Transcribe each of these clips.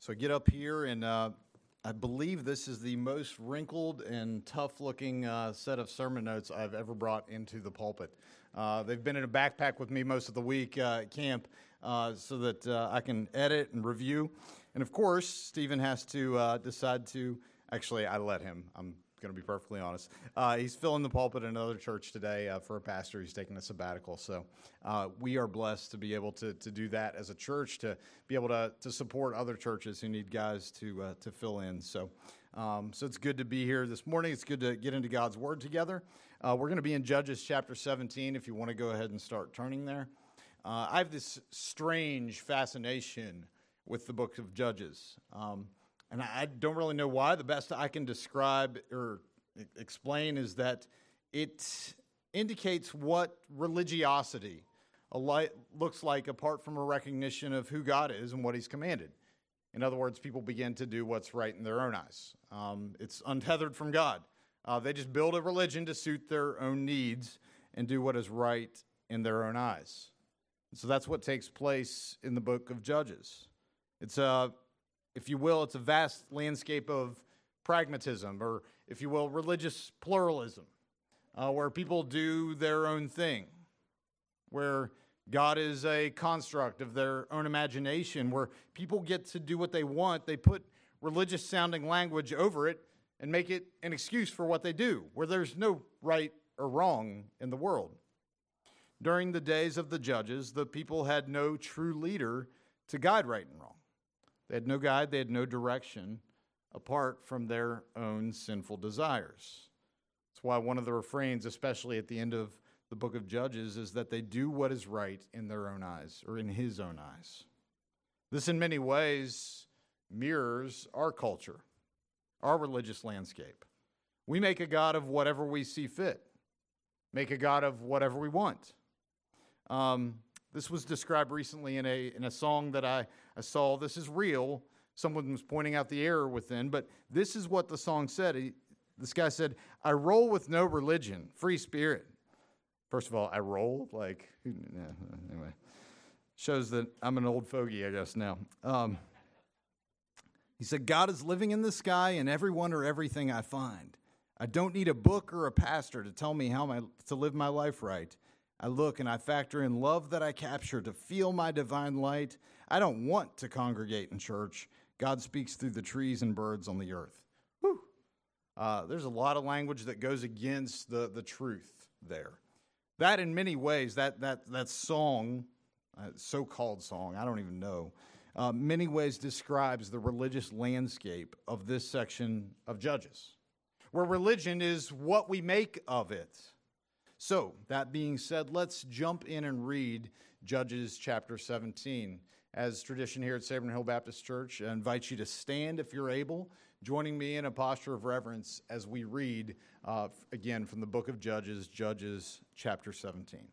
So I get up here, and I believe this is the most wrinkled and tough-looking set of sermon notes I've ever brought into the pulpit. They've been in a backpack with me most of the week at camp so that I can edit and review. And, of course, Stephen has to decide to – actually, I let him. I'm going to be perfectly honest. He's filling the pulpit at another church today for a pastor. He's taking a sabbatical. So we are blessed to be able to do that as a church, to be able to support other churches who need guys to fill in. So it's good to be here this morning. It's good to get into God's Word together. We're going to be in Judges chapter 17 if you want to go ahead and start turning there. I have this strange fascination with the book of Judges. And I don't really know why. The best I can describe or explain is that it indicates what religiosity looks like apart from a recognition of who God is and what He's commanded. In other words, people begin to do what's right in their own eyes. It's untethered from God. They just build a religion to suit their own needs and do what is right in their own eyes. And so that's what takes place in the book of Judges. If you will, it's a vast landscape of pragmatism, or, if you will, religious pluralism, where people do their own thing, where God is a construct of their own imagination, where people get to do what they want. They put religious-sounding language over it and make it an excuse for what they do, where there's no right or wrong in the world. During the days of the judges, the people had no true leader to guide right and wrong. They had no guide, they had no direction apart from their own sinful desires. That's why one of the refrains, especially at the end of the book of Judges, is that they do what is right in their own eyes, or in His own eyes. This in many ways mirrors our culture, our religious landscape. We make a God of whatever we see fit, make a God of whatever we want. This was described recently in a song that I saw. This is real. Someone was pointing out the error within, but this is what the song said. This guy said, "I roll with no religion, free spirit." First of all, I roll? Anyway. Shows that I'm an old fogey, I guess, now. He said, "God is living in the sky and everyone or everything I find. I don't need a book or a pastor to tell me how to live my life right. I look and I factor in love that I capture to feel my divine light. I don't want to congregate in church. God speaks through the trees and birds on the earth." Whew. There's a lot of language that goes against the truth there. That in many ways, that song, so-called song, I don't even know, many ways describes the religious landscape of this section of Judges, where religion is what we make of it. So, that being said, let's jump in and read Judges chapter 17. As tradition here at Sabre Hill Baptist Church, I invite you to stand if you're able, joining me in a posture of reverence as we read, again, from the book of Judges, Judges chapter 17.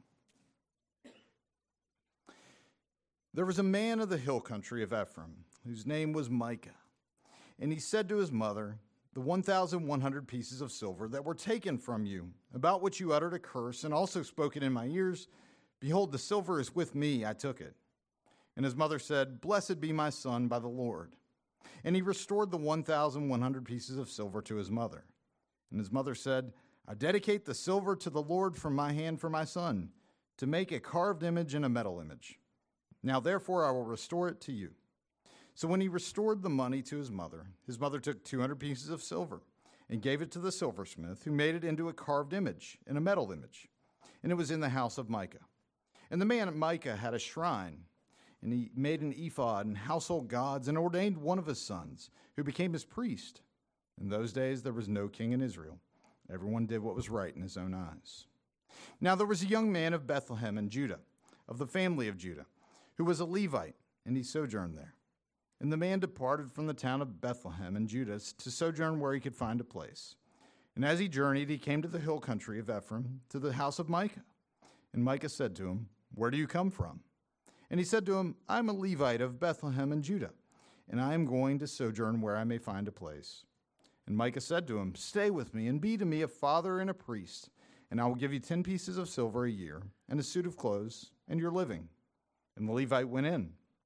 There was a man of the hill country of Ephraim, whose name was Micah. And he said to his mother, "The 1,100 pieces of silver that were taken from you, about which you uttered a curse and also spoke it in my ears, behold, the silver is with me, I took it." And his mother said, "Blessed be my son by the Lord." And he restored the 1,100 pieces of silver to his mother. And his mother said, "I dedicate the silver to the Lord from my hand for my son, to make a carved image and a metal image. Now therefore I will restore it to you." So when he restored the money to his mother took 200 pieces of silver and gave it to the silversmith, who made it into a carved image and a metal image. And it was in the house of Micah. And the man Micah had a shrine, and he made an ephod and household gods and ordained one of his sons, who became his priest. In those days there was no king in Israel. Everyone did what was right in his own eyes. Now there was a young man of Bethlehem in Judah, of the family of Judah, who was a Levite, and he sojourned there. And the man departed from the town of Bethlehem in Judah to sojourn where he could find a place. And as he journeyed, he came to the hill country of Ephraim, to the house of Micah. And Micah said to him, "Where do you come from?" And he said to him, "I am a Levite of Bethlehem in Judah, and I am going to sojourn where I may find a place." And Micah said to him, "Stay with me, and be to me a father and a priest, and I will give you 10 pieces of silver a year, and a suit of clothes, and your living." And the Levite went in.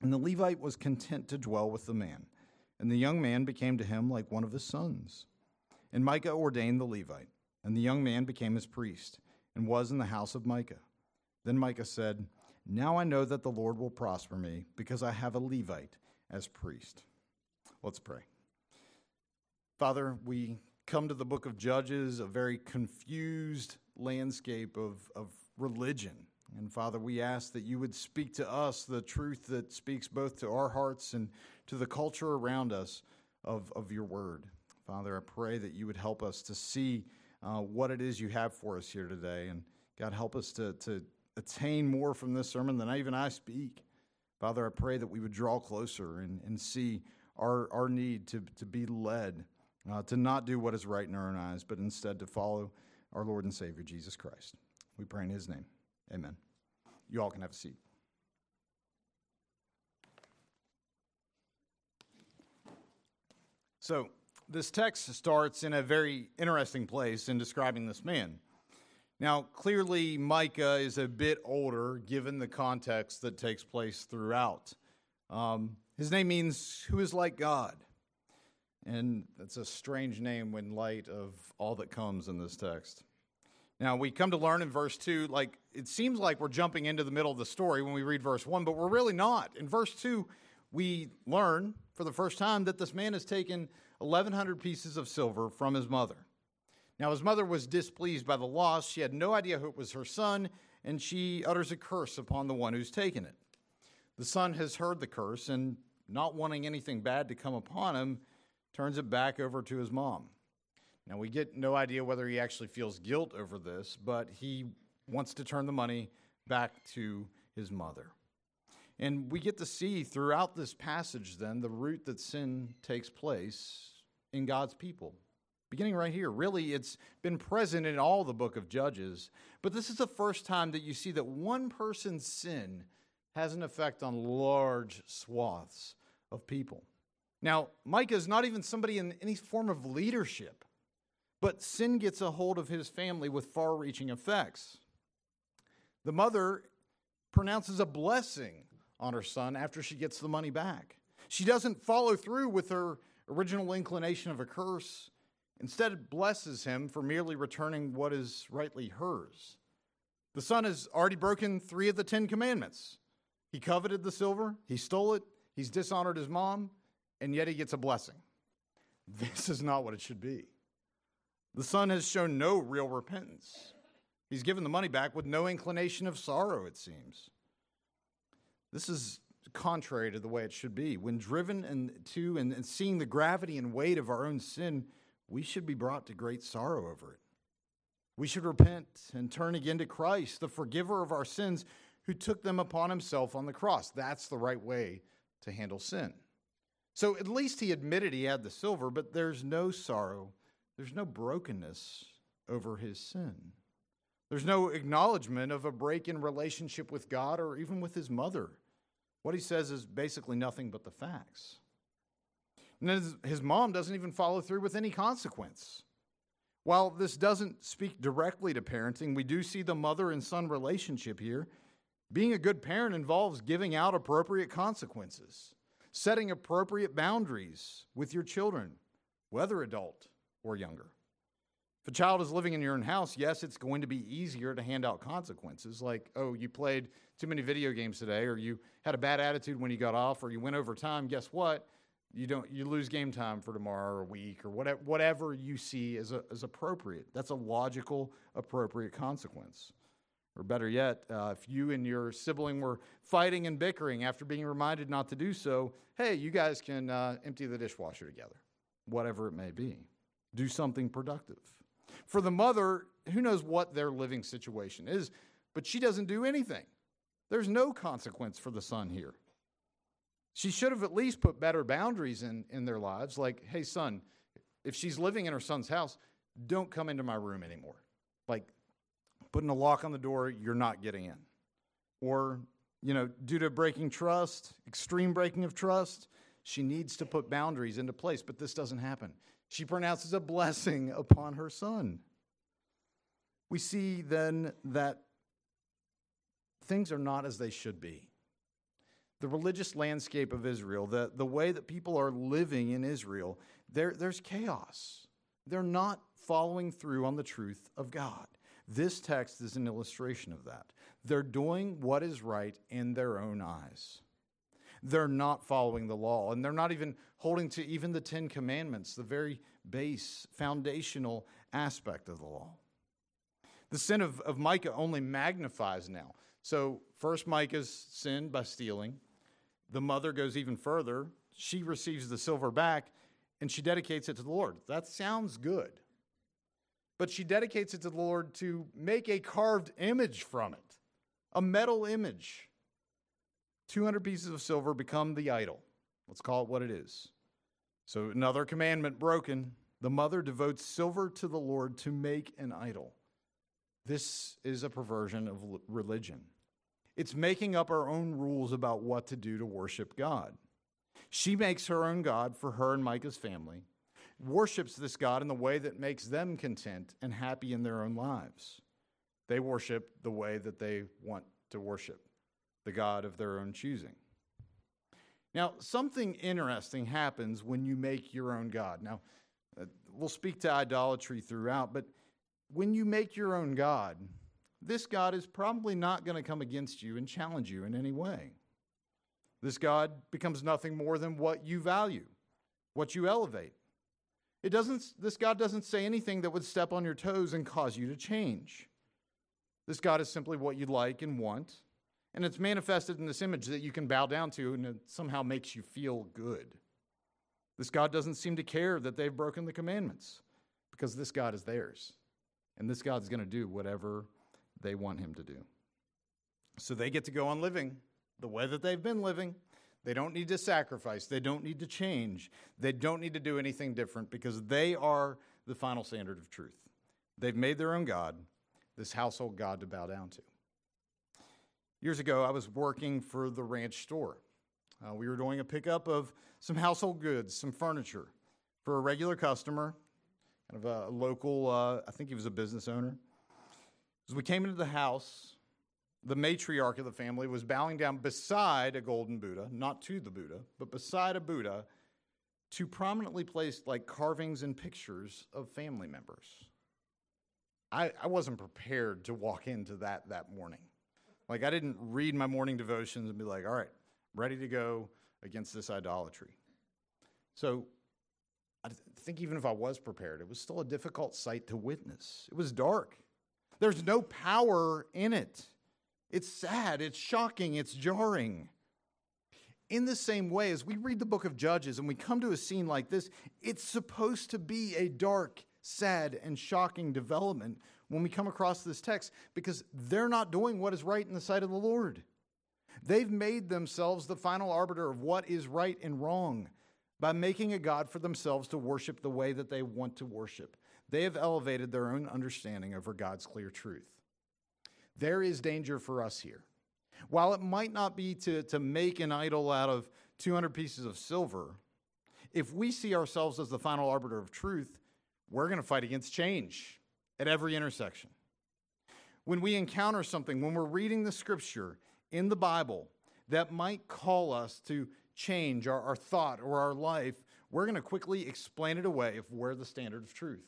And the Levite was content to dwell with the man, and the young man became to him like one of his sons. And Micah ordained the Levite, and the young man became his priest, and was in the house of Micah. Then Micah said, "Now I know that the Lord will prosper me, because I have a Levite as priest." Let's pray. Father, we come to the book of Judges, a very confused landscape of religion. And Father, we ask that you would speak to us the truth that speaks both to our hearts and to the culture around us of your word. Father, I pray that you would help us to see what it is you have for us here today. And God, help us to attain more from this sermon than even I speak. Father, I pray that we would draw closer and see our need to be led, to not do what is right in our own eyes, but instead to follow our Lord and Savior, Jesus Christ. We pray in his name. Amen. You all can have a seat. So, this text starts in a very interesting place in describing this man. Now, clearly, Micah is a bit older, given the context that takes place throughout. His name means, "who is like God." And that's a strange name in light of all that comes in this text. Now, we come to learn in verse 2, it seems like we're jumping into the middle of the story when we read verse 1, but we're really not. In verse 2, we learn for the first time that this man has taken 1,100 pieces of silver from his mother. Now, his mother was displeased by the loss. She had no idea who it was her son, and she utters a curse upon the one who's taken it. The son has heard the curse, and not wanting anything bad to come upon him, turns it back over to his mom. Now, we get no idea whether he actually feels guilt over this, but he wants to turn the money back to his mother. And we get to see throughout this passage, then, the root that sin takes place in God's people. Beginning right here. Really, it's been present in all the book of Judges, but this is the first time that you see that one person's sin has an effect on large swaths of people. Now, Micah is not even somebody in any form of leadership, but sin gets a hold of his family with far-reaching effects. The mother pronounces a blessing on her son after she gets the money back. She doesn't follow through with her original inclination of a curse. Instead, it blesses him for merely returning what is rightly hers. The son has already broken 3 of the 10 commandments. He coveted the silver, he stole it, he's dishonored his mom, and yet he gets a blessing. This is not what it should be. The son has shown no real repentance. He's given the money back with no inclination of sorrow, it seems. This is contrary to the way it should be. When driven and seeing the gravity and weight of our own sin, we should be brought to great sorrow over it. We should repent and turn again to Christ, the forgiver of our sins, who took them upon himself on the cross. That's the right way to handle sin. So at least he admitted he had the silver, but there's no sorrow. There's no brokenness over his sin. There's no acknowledgement of a break in relationship with God or even with his mother. What he says is basically nothing but the facts. And his mom doesn't even follow through with any consequence. While this doesn't speak directly to parenting, we do see the mother and son relationship here. Being a good parent involves giving out appropriate consequences, setting appropriate boundaries with your children, whether adult or younger. If a child is living in your own house, yes, it's going to be easier to hand out consequences like, oh, you played too many video games today, or you had a bad attitude when you got off, or you went over time. Guess what? You lose game time for tomorrow or a week or whatever you see as appropriate. That's a logical, appropriate consequence. Or better yet, if you and your sibling were fighting and bickering after being reminded not to do so, hey, you guys can empty the dishwasher together, whatever it may be. Do something productive. For the mother, who knows what their living situation is, but she doesn't do anything. There's no consequence for the son here. She should have at least put better boundaries in their lives, like, hey, son, if she's living in her son's house, don't come into my room anymore. Like, putting a lock on the door, you're not getting in. Or, due to breaking trust, extreme breaking of trust, she needs to put boundaries into place, but this doesn't happen. She pronounces a blessing upon her son. We see then that things are not as they should be. the religious landscape of Israel, the way that people are living in Israel, there's chaos. They're not following through on the truth of God. This text is an illustration of that. They're doing what is right in their own eyes. They're not following the law, and they're not even holding to even the Ten Commandments, the very base, foundational aspect of the law. The sin of Micah only magnifies now. So first Micah's sinned by stealing. The mother goes even further. She receives the silver back, and she dedicates it to the Lord. That sounds good. But she dedicates it to the Lord to make a carved image from it, a metal image. 200 pieces of silver become the idol. Let's call it what it is. So another commandment broken. The mother devotes silver to the Lord to make an idol. This is a perversion of religion. It's making up our own rules about what to do to worship God. She makes her own God for her and Micah's family, worships this God in the way that makes them content and happy in their own lives. They worship the way that they want to worship, the God of their own choosing. Now, something interesting happens when you make your own God. Now, we'll speak to idolatry throughout, but when you make your own God, this God is probably not going to come against you and challenge you in any way. This God becomes nothing more than what you value, what you elevate. This God doesn't say anything that would step on your toes and cause you to change. This God is simply what you like and want, and it's manifested in this image that you can bow down to, and it somehow makes you feel good. This God doesn't seem to care that they've broken the commandments, because this God is theirs, and this God's going to do whatever they want him to do. So they get to go on living the way that they've been living. They don't need to sacrifice. They don't need to change. They don't need to do anything different because they are the final standard of truth. They've made their own God, this household God to bow down to. Years ago, I was working for the ranch store. We were doing a pickup of some household goods, some furniture for a regular customer, kind of a local, I think he was a business owner. As we came into the house, the matriarch of the family was bowing down beside a golden Buddha, not to the Buddha, but beside a Buddha, to prominently placed like carvings and pictures of family members. I wasn't prepared to walk into that morning. Like, I didn't read my morning devotions and be like, all right, ready to go against this idolatry. So I think even if I was prepared, it was still a difficult sight to witness. It was dark. There's no power in it. It's sad, it's shocking, it's jarring. In the same way, as we read the book of Judges and we come to a scene like this, it's supposed to be a dark, sad, and shocking development when we come across this text because they're not doing what is right in the sight of the Lord. They've made themselves the final arbiter of what is right and wrong by making a God for themselves to worship the way that they want to worship. They have elevated their own understanding over God's clear truth. There is danger for us here. While it might not be to make an idol out of 200 pieces of silver, if we see ourselves as the final arbiter of truth, we're going to fight against change at every intersection. When we encounter something, when we're reading the scripture in the Bible that might call us to change our thought or our life, we're going to quickly explain it away if we're the standard of truth.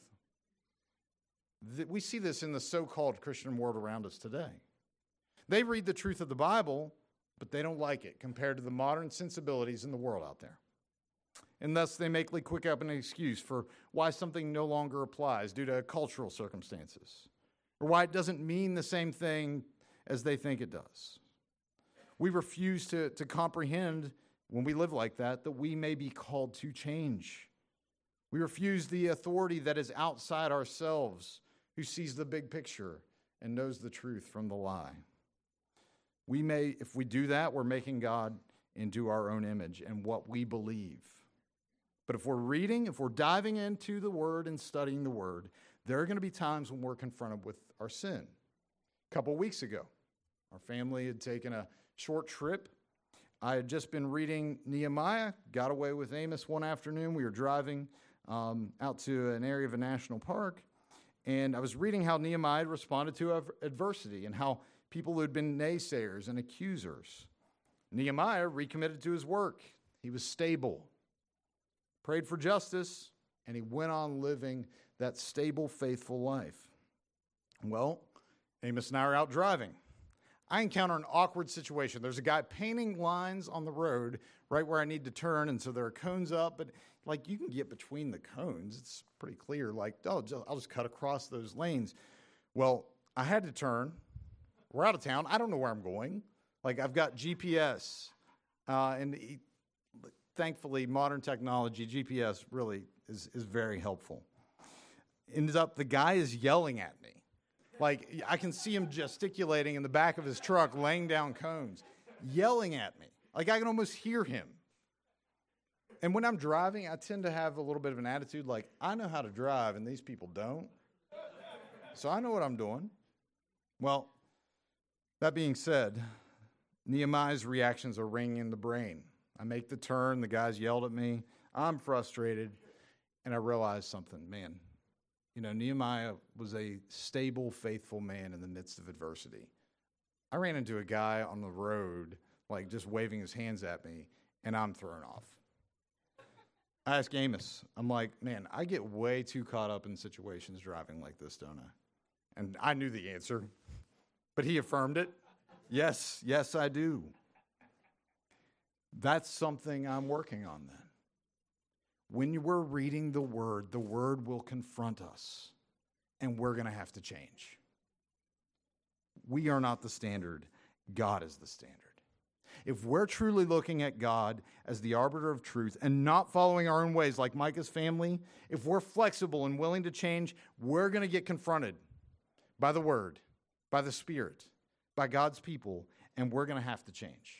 We see this in the so-called Christian world around us today. They read the truth of the Bible, but they don't like it compared to the modern sensibilities in the world out there. And thus they make quick up an excuse for why something no longer applies due to cultural circumstances, or why it doesn't mean the same thing as they think it does. We refuse to comprehend when we live like that we may be called to change. We refuse the authority that is outside ourselves, who sees the big picture and knows the truth from the lie. If we do that, we're making God into our own image and what we believe. But if we're diving into the Word and studying the Word, there are going to be times when we're confronted with our sin. A couple weeks ago, our family had taken a short trip. I had just been reading Nehemiah, got away with Amos one afternoon. We were driving out to an area of a national park, and I was reading how Nehemiah had responded to adversity and how people who had been naysayers and accusers. Nehemiah recommitted to his work. He was stable, prayed for justice, and he went on living that stable, faithful life. Well, Amos and I are out driving. I encounter an awkward situation. There's a guy painting lines on the road right where I need to turn, and so there are cones up, but like you can get between the cones. It's pretty clear, like, oh, I'll just cut across those lanes. Well, I had to turn. We're out of town. I don't know where I'm going. Like, I've got GPS, thankfully, modern technology, GPS really is very helpful. Ends up, the guy is yelling at me. Like, I can see him gesticulating in the back of his truck, laying down cones, yelling at me. Like, I can almost hear him. And when I'm driving, I tend to have a little bit of an attitude like, I know how to drive, and these people don't. So I know what I'm doing. Well, that being said, Nehemiah's reactions are ringing in the brain. I make the turn, the guys yelled at me, I'm frustrated, and I realize something. Man, Nehemiah was a stable, faithful man in the midst of adversity. I ran into a guy on the road, like just waving his hands at me, and I'm thrown off. I asked Amos, I'm like, man, I get way too caught up in situations driving like this, don't I? And I knew the answer, but he affirmed it. Yes, I do. That's something I'm working on then. When we're reading the Word will confront us, and we're going to have to change. We are not the standard. God is the standard. If we're truly looking at God as the arbiter of truth and not following our own ways like Micah's family, if we're flexible and willing to change, we're going to get confronted by the Word, by the Spirit, by God's people, and we're going to have to change.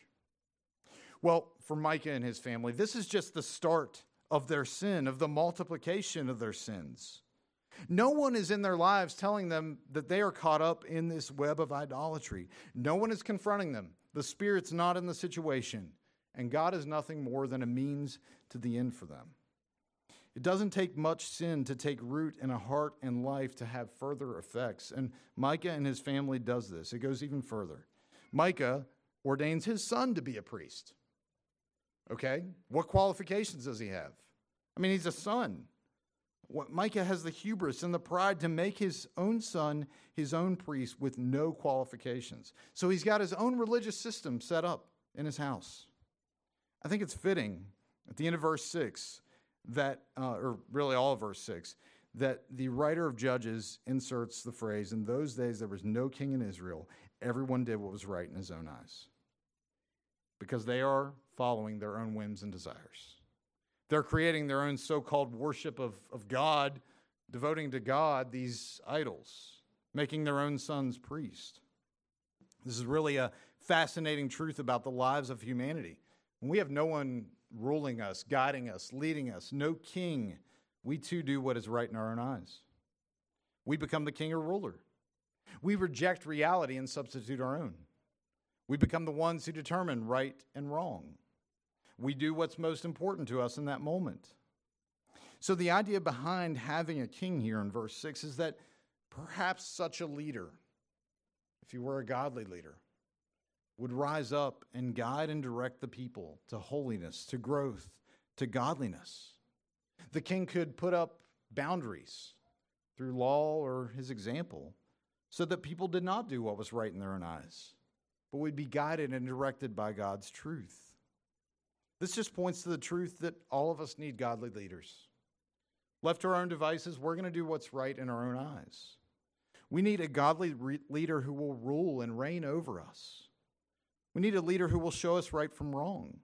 Well, for Micah and his family, this is just the start of their sin, of the multiplication of their sins. No one is in their lives telling them that they are caught up in this web of idolatry. No one is confronting them. The Spirit's not in the situation, and God is nothing more than a means to the end for them. It doesn't take much sin to take root in a heart and life to have further effects, and Micah and his family does this. It goes even further. Micah ordains his son to be a priest. Okay, what qualifications does he have? I mean, he's a son. Micah has the hubris and the pride to make his own son his own priest with no qualifications. So he's got his own religious system set up in his house. I think it's fitting at the end of verse 6 that, or really all of verse 6, that the writer of Judges inserts the phrase, in those days there was no king in Israel. Everyone did what was right in his own eyes. Because they are following their own whims and desires. They're creating their own so-called worship of God, devoting to God these idols, making their own sons priests. This is really a fascinating truth about the lives of humanity. When we have no one ruling us, guiding us, leading us, no king, we too do what is right in our own eyes. We become the king or ruler. We reject reality and substitute our own. We become the ones who determine right and wrong. We do what's most important to us in that moment. So the idea behind having a king here in verse 6 is that perhaps such a leader, if he were a godly leader, would rise up and guide and direct the people to holiness, to growth, to godliness. The king could put up boundaries through law or his example so that people did not do what was right in their own eyes, but would be guided and directed by God's truth. This just points to the truth that all of us need godly leaders. Left to our own devices, we're going to do what's right in our own eyes. We need a godly leader who will rule and reign over us. We need a leader who will show us right from wrong.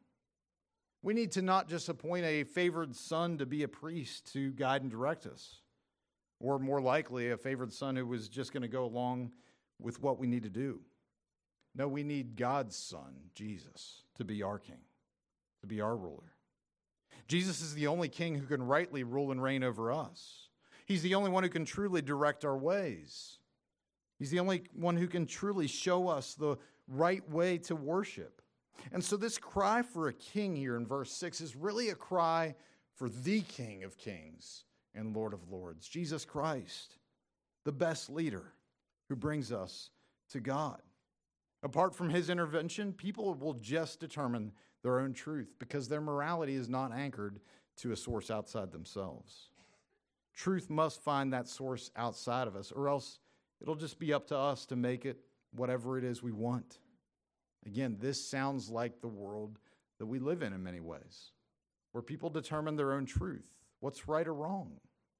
We need to not just appoint a favored son to be a priest to guide and direct us, or more likely, a favored son who was just going to go along with what we need to do. No, we need God's son, Jesus, to be our king, to be our ruler. Jesus is the only king who can rightly rule and reign over us. He's the only one who can truly direct our ways. He's the only one who can truly show us the right way to worship. And so this cry for a king here in verse 6 is really a cry for the King of Kings and Lord of Lords, Jesus Christ, the best leader who brings us to God. Apart from his intervention, people will just determine their own truth because their morality is not anchored to a source outside themselves. Truth must find that source outside of us, or else it'll just be up to us to make it whatever it is we want. Again, this sounds like the world that we live in many ways, where people determine their own truth, what's right or wrong.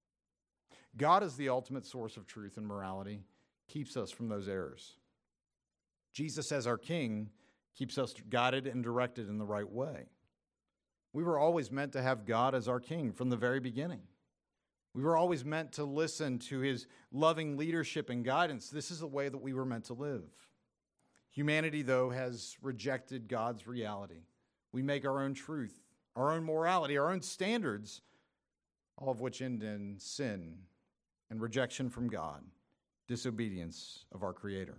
God is the ultimate source of truth and morality, keeps us from those errors. Jesus, as our King, keeps us guided and directed in the right way. We were always meant to have God as our King from the very beginning. We were always meant to listen to his loving leadership and guidance. This is the way that we were meant to live. Humanity, though, has rejected God's reality. We make our own truth, our own morality, our own standards, all of which end in sin and rejection from God, disobedience of our Creator.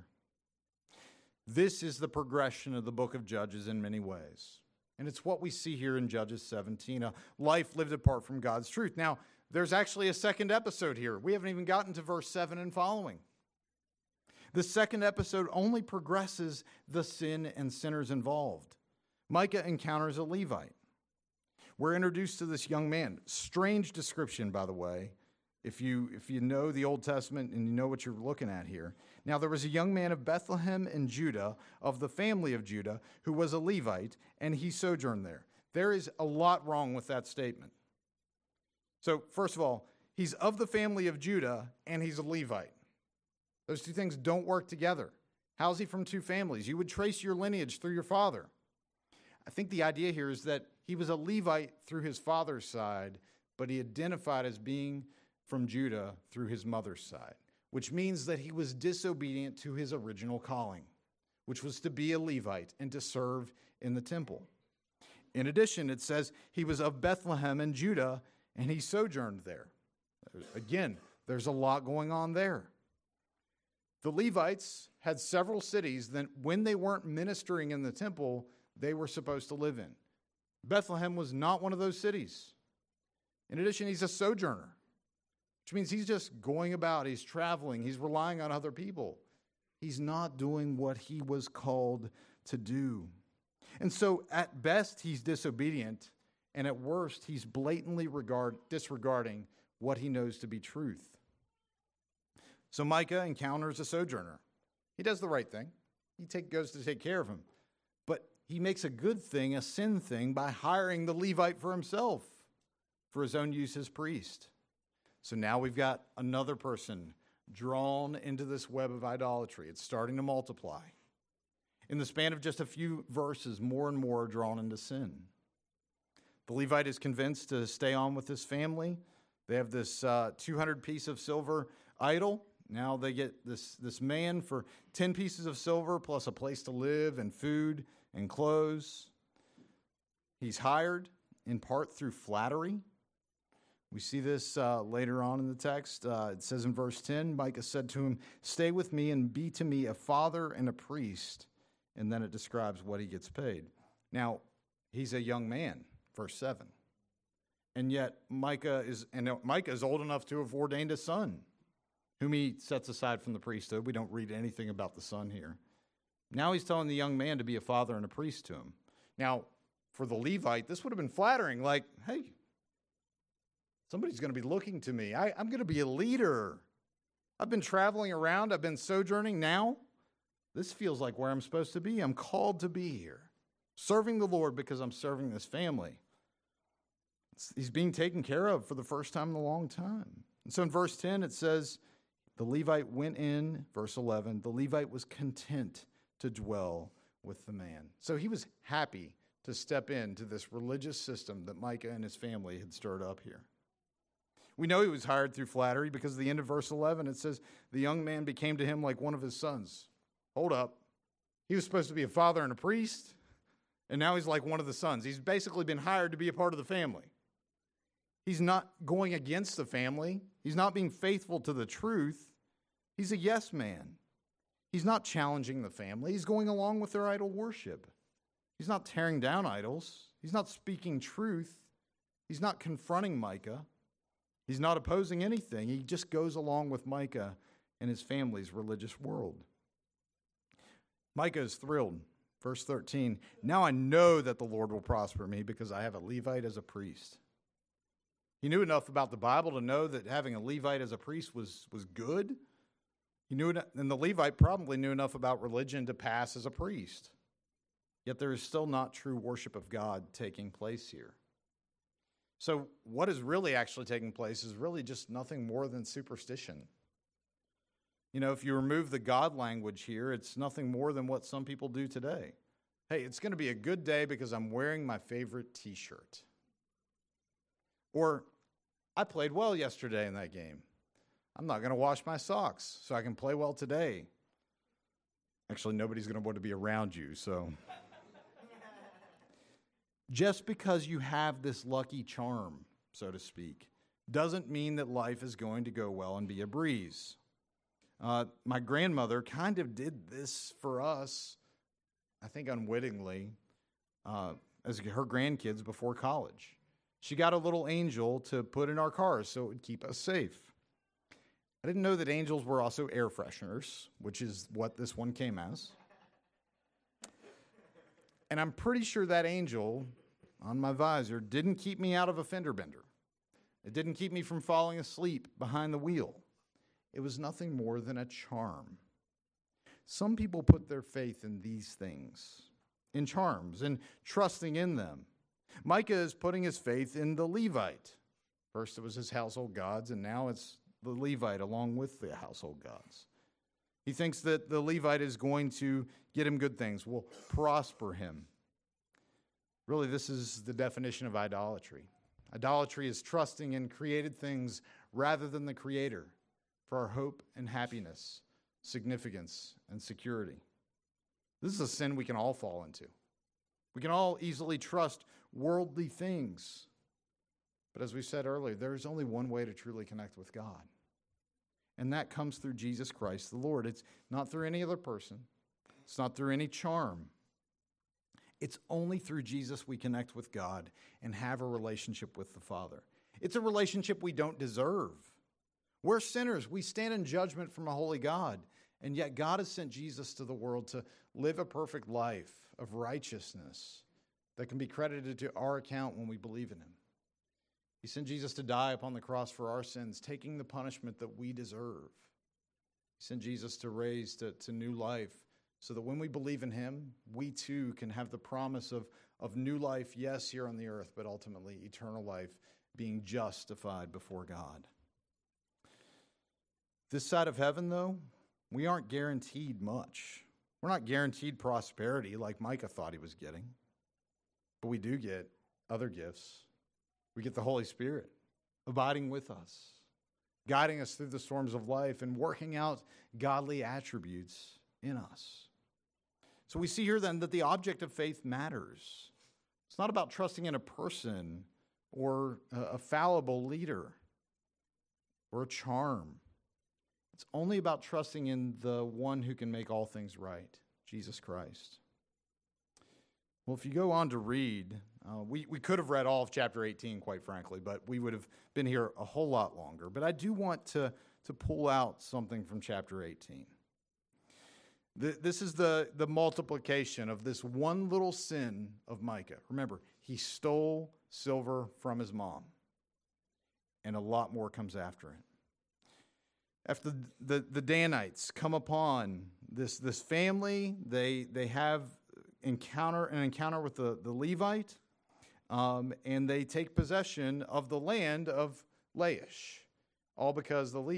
This is the progression of the book of Judges in many ways. And it's what we see here in Judges 17, a life lived apart from God's truth. Now, there's actually a second episode here. We haven't even gotten to verse 7 and following. The second episode only progresses the sin and sinners involved. Micah encounters a Levite. We're introduced to this young man. Strange description, by the way, if you know the Old Testament and you know what you're looking at here. Now, there was a young man of Bethlehem in Judah, of the family of Judah, who was a Levite, and he sojourned there. There is a lot wrong with that statement. So, first of all, he's of the family of Judah, and he's a Levite. Those two things don't work together. How's he from two families? You would trace your lineage through your father. I think the idea here is that he was a Levite through his father's side, but he identified as being from Judah through his mother's side, which means that he was disobedient to his original calling, which was to be a Levite and to serve in the temple. In addition, it says he was of Bethlehem in Judah, and he sojourned there. Again, there's a lot going on there. The Levites had several cities that when they weren't ministering in the temple, they were supposed to live in. Bethlehem was not one of those cities. In addition, he's a sojourner, which means he's just going about, he's traveling, he's relying on other people. He's not doing what he was called to do. And so at best, he's disobedient, and at worst, he's blatantly disregarding what he knows to be truth. So Micah encounters a sojourner. He does the right thing. He goes to take care of him. But he makes a good thing a sin thing by hiring the Levite for himself, for his own use as priest. So now we've got another person drawn into this web of idolatry. It's starting to multiply. In the span of just a few verses, more and more are drawn into sin. The Levite is convinced to stay on with his family. They have this 200 piece of silver idol. Now they get this man for 10 pieces of silver plus a place to live and food and clothes. He's hired in part through flattery. We see this later on in the text. It says in verse 10, Micah said to him, "Stay with me and be to me a father and a priest." And then it describes what he gets paid. Now, he's a young man, verse 7. And yet Micah is old enough to have ordained a son, whom he sets aside from the priesthood. We don't read anything about the son here. Now he's telling the young man to be a father and a priest to him. Now, for the Levite, this would have been flattering, like, hey, somebody's going to be looking to me. I'm going to be a leader. I've been traveling around. I've been sojourning. Now, this feels like where I'm supposed to be. I'm called to be here, serving the Lord because I'm serving this family. He's being taken care of for the first time in a long time. And so in verse 10, it says, the Levite went in, verse 11, the Levite was content to dwell with the man. So he was happy to step into this religious system that Micah and his family had stirred up here. We know he was hired through flattery because at the end of verse 11, it says, the young man became to him like one of his sons. Hold up. He was supposed to be a father and a priest, and now he's like one of the sons. He's basically been hired to be a part of the family. He's not going against the family. He's not being faithful to the truth. He's a yes man. He's not challenging the family. He's going along with their idol worship. He's not tearing down idols. He's not speaking truth. He's not confronting Micah. He's not opposing anything. He just goes along with Micah and his family's religious world. Micah is thrilled. Verse 13, now I know that the Lord will prosper me because I have a Levite as a priest. He knew enough about the Bible to know that having a Levite as a priest was good. He knew, and the Levite probably knew enough about religion to pass as a priest. Yet there is still not true worship of God taking place here. So what is really actually taking place is really just nothing more than superstition. If you remove the God language here, it's nothing more than what some people do today. Hey, it's going to be a good day because I'm wearing my favorite t-shirt. Or, I played well yesterday in that game. I'm not going to wash my socks so I can play well today. Actually, nobody's going to want to be around you, so. Just because you have this lucky charm, so to speak, doesn't mean that life is going to go well and be a breeze. My grandmother kind of did this for us, I think unwittingly, as her grandkids before college. She got a little angel to put in our cars so it would keep us safe. I didn't know that angels were also air fresheners, which is what this one came as. And I'm pretty sure that angel on my visor didn't keep me out of a fender bender. It didn't keep me from falling asleep behind the wheel. It was nothing more than a charm. Some people put their faith in these things, in charms, and trusting in them. Micah is putting his faith in the Levite. First it was his household gods, and now it's the Levite along with the household gods. He thinks that the Levite is going to get him good things, will prosper him. Really, this is the definition of idolatry. Idolatry is trusting in created things rather than the Creator for our hope and happiness, significance, and security. This is a sin we can all fall into. We can all easily trust worldly things. But as we said earlier, there's only one way to truly connect with God. And that comes through Jesus Christ the Lord. It's not through any other person. It's not through any charm. It's only through Jesus we connect with God and have a relationship with the Father. It's a relationship we don't deserve. We're sinners. We stand in judgment from a holy God. And yet God has sent Jesus to the world to live a perfect life of righteousness that can be credited to our account when we believe in him. He sent Jesus to die upon the cross for our sins, taking the punishment that we deserve. He sent Jesus to raise to new life so that when we believe in him, we too can have the promise of new life, yes, here on the earth, but ultimately eternal life, being justified before God. This side of heaven, though, we aren't guaranteed much. We're not guaranteed prosperity like Micah thought he was getting. But we do get other gifts. We get the Holy Spirit abiding with us, guiding us through the storms of life and working out godly attributes in us. So we see here then that the object of faith matters. It's not about trusting in a person or a fallible leader or a charm. It's only about trusting in the one who can make all things right, Jesus Christ. Well, if you go on to read, we could have read all of chapter 18, quite frankly, but we would have been here a whole lot longer. But I do want to pull out something from chapter 18. This is the multiplication of this one little sin of Micah. Remember, he stole silver from his mom, and a lot more comes after it. After the Danites come upon this family, they have an encounter with the Levite, and they take possession of the land of Laish. All because the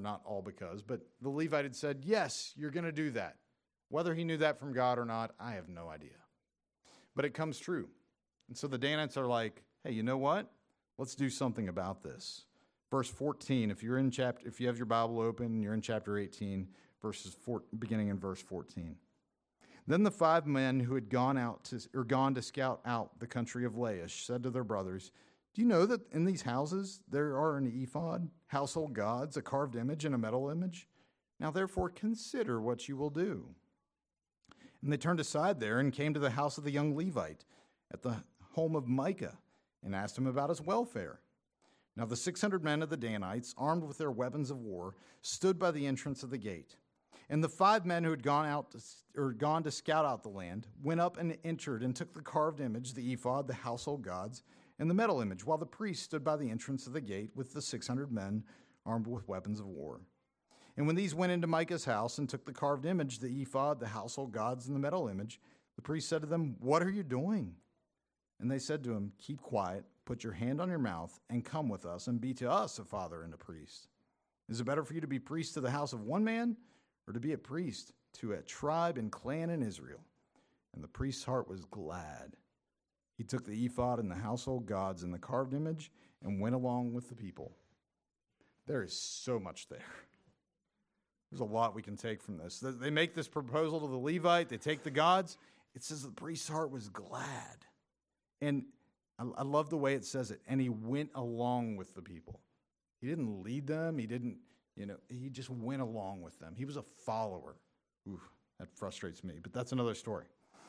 Levite had said, yes, you're going to do that. Whether he knew that from God or not, I have no idea. But it comes true. And so the Danites are like, hey, you know what? Let's do something about this. Verse 14, if you have your Bible open, you're in chapter 18, beginning in verse 14. Then the 5 men who had gone to scout out the country of Laish said to their brothers, do you know that in these houses there are an ephod, household gods, a carved image, and a metal image? Now therefore consider what you will do. And they turned aside there and came to the house of the young Levite at the home of Micah and asked him about his welfare. Now the 600 men of the Danites, armed with their weapons of war, stood by the entrance of the gate. And the 5 men who had gone to scout out the land went up and entered and took the carved image, the ephod, the household gods, and the metal image, while the priest stood by the entrance of the gate with the 600 men armed with weapons of war. And when these went into Micah's house and took the carved image, the ephod, the household gods, and the metal image, the priest said to them, "What are you doing?" And they said to him, "Keep quiet, put your hand on your mouth, and come with us, and be to us a father and a priest. Is it better for you to be priest to the house of one man, or to be a priest to a tribe and clan in Israel?" And the priest's heart was glad. He took the ephod and the household gods and the carved image and went along with the people. There is so much there. There's a lot we can take from this. They make this proposal to the Levite. They take the gods. It says the priest's heart was glad. And I love the way it says it. And he went along with the people. He didn't lead them. He didn't, he just went along with them. He was a follower. Ooh, that frustrates me, but that's another story.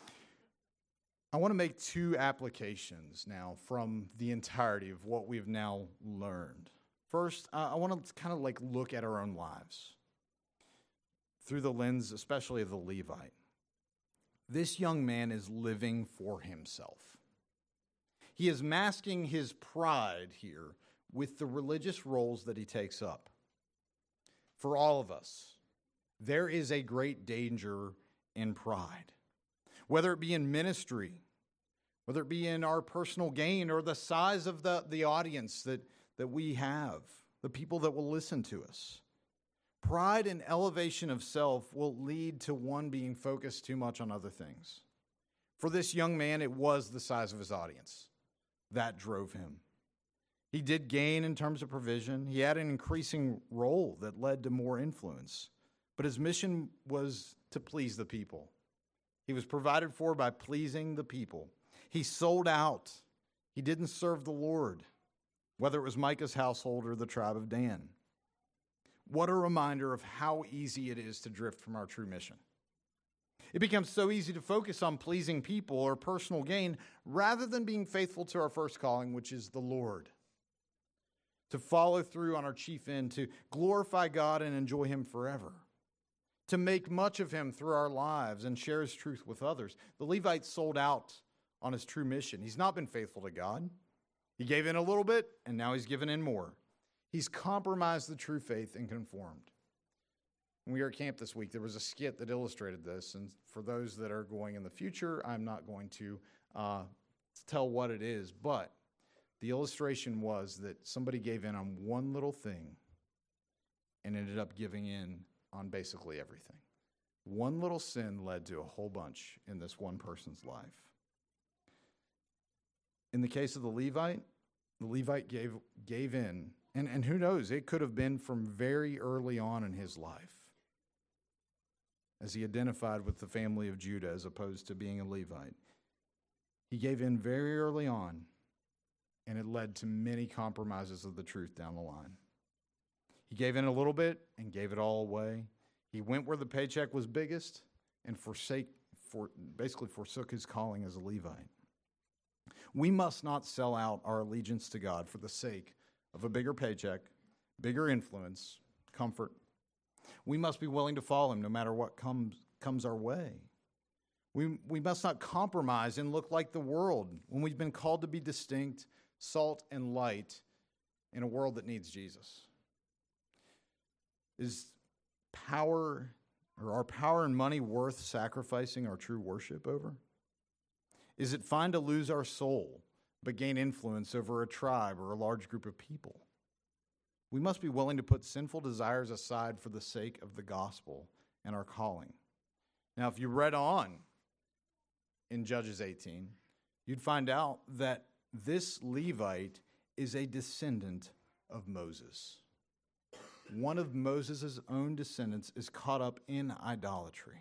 I want to make 2 applications now from the entirety of what we've now learned. First, I want to kind of look at our own lives through the lens, especially of the Levite. This young man is living for himself. He is masking his pride here with the religious roles that he takes up. For all of us, there is a great danger in pride, whether it be in ministry, whether it be in our personal gain or the size of the audience that we have, the people that will listen to us. Pride and elevation of self will lead to one being focused too much on other things. For this young man, it was the size of his audience that drove him. He did gain in terms of provision. He had an increasing role that led to more influence. But his mission was to please the people. He was provided for by pleasing the people. He sold out. He didn't serve the Lord, whether it was Micah's household or the tribe of Dan. What a reminder of how easy it is to drift from our true mission. It becomes so easy to focus on pleasing people or personal gain rather than being faithful to our first calling, which is the Lord. To follow through on our chief end, to glorify God and enjoy Him forever. To make much of Him through our lives and share His truth with others. The Levite sold out on his true mission. He's not been faithful to God. He gave in a little bit, and now he's given in more. He's compromised the true faith and conformed. When we were at camp this week, there was a skit that illustrated this, and for those that are going in the future, I'm not going to tell what it is, but the illustration was that somebody gave in on one little thing and ended up giving in on basically everything. One little sin led to a whole bunch in this one person's life. In the case of the Levite gave in, and who knows, it could have been from very early on in his life, as he identified with the family of Judah as opposed to being a Levite. He gave in very early on, and it led to many compromises of the truth down the line. He gave in a little bit and gave it all away. He went where the paycheck was biggest and basically forsook his calling as a Levite. We must not sell out our allegiance to God for the sake of a bigger paycheck, bigger influence, comfort. We must be willing to follow Him no matter what comes our way. We must not compromise and look like the world when we've been called to be distinct, salt and light in a world that needs Jesus. Is power or our power and money worth sacrificing our true worship over? Is it fine to lose our soul but gain influence over a tribe or a large group of people? We must be willing to put sinful desires aside for the sake of the gospel and our calling. Now, if you read on in Judges 18, you'd find out that this Levite is a descendant of Moses. One of Moses' own descendants is caught up in idolatry.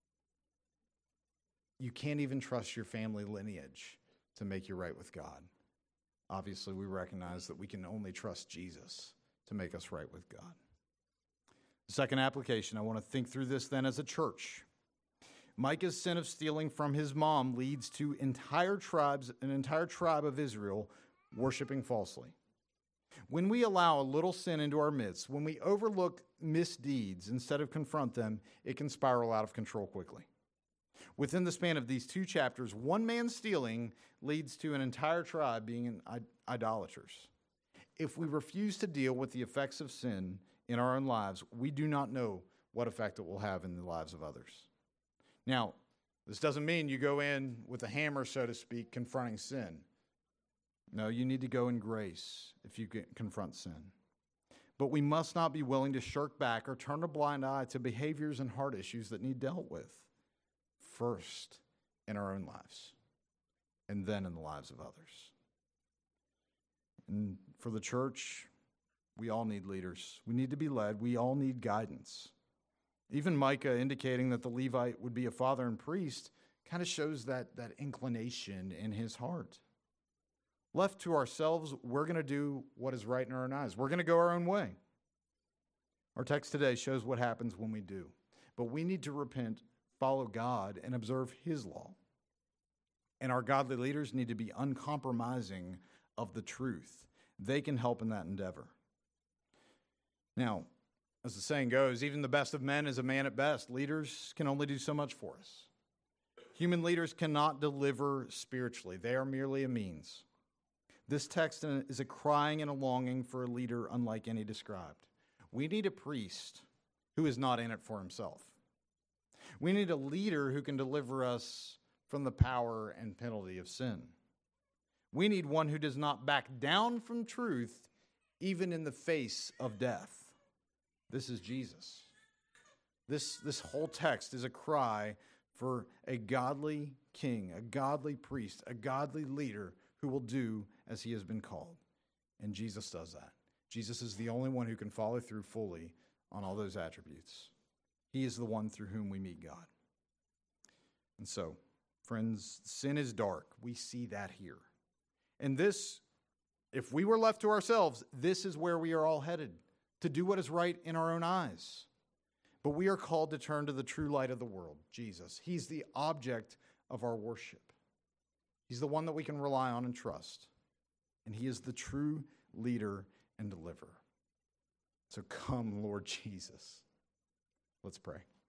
You can't even trust your family lineage to make you right with God. Obviously, we recognize that we can only trust Jesus to make us right with God. The second application, I want to think through this then as a church. Micah's sin of stealing from his mom leads to an entire tribe of Israel worshiping falsely. When we allow a little sin into our midst, when we overlook misdeeds instead of confront them, it can spiral out of control quickly. Within the span of these 2 chapters, one man stealing leads to an entire tribe being idolaters. If we refuse to deal with the effects of sin in our own lives, we do not know what effect it will have in the lives of others. Now, this doesn't mean you go in with a hammer, so to speak, confronting sin. No, you need to go in grace if you confront sin. But we must not be willing to shirk back or turn a blind eye to behaviors and heart issues that need dealt with first in our own lives and then in the lives of others. And for the church, we all need leaders. We need to be led. We all need guidance. Even Micah indicating that the Levite would be a father and priest kind of shows that inclination in his heart. Left to ourselves, we're going to do what is right in our own eyes. We're going to go our own way. Our text today shows what happens when we do. But we need to repent, follow God, and observe His law. And our godly leaders need to be uncompromising of the truth. They can help in that endeavor. Now, as the saying goes, even the best of men is a man at best. Leaders can only do so much for us. Human leaders cannot deliver spiritually. They are merely a means. This text is a crying and a longing for a leader unlike any described. We need a priest who is not in it for himself. We need a leader who can deliver us from the power and penalty of sin. We need one who does not back down from truth, even in the face of death. This is Jesus. This whole text is a cry for a godly king, a godly priest, a godly leader who will do as he has been called. And Jesus does that. Jesus is the only one who can follow through fully on all those attributes. He is the one through whom we meet God. And so, friends, sin is dark. We see that here. And this, if we were left to ourselves, this is where we are all headed, to do what is right in our own eyes. But we are called to turn to the true light of the world, Jesus. He's the object of our worship. He's the one that we can rely on and trust. And He is the true leader and deliverer. So come, Lord Jesus. Let's pray.